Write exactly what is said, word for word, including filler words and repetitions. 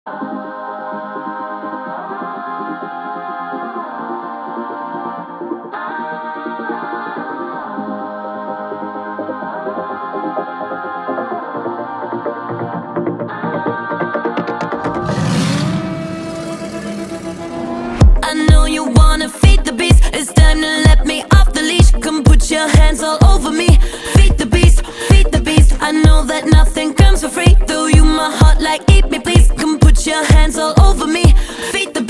I know you wanna feed the beast. It's time to let me off the leash. Come put your hands all over me. Feed the beast, feed the beast. I know that nothing comes for free. Throw you my heart like eat me please. Come put your hands all over me. Feed the